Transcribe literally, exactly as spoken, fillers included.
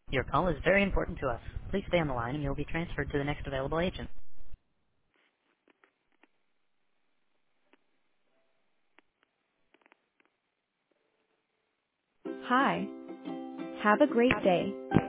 Your call is very important to us. Please stay on the line and you'll be transferred to the next available agent. Hi. Have a great day.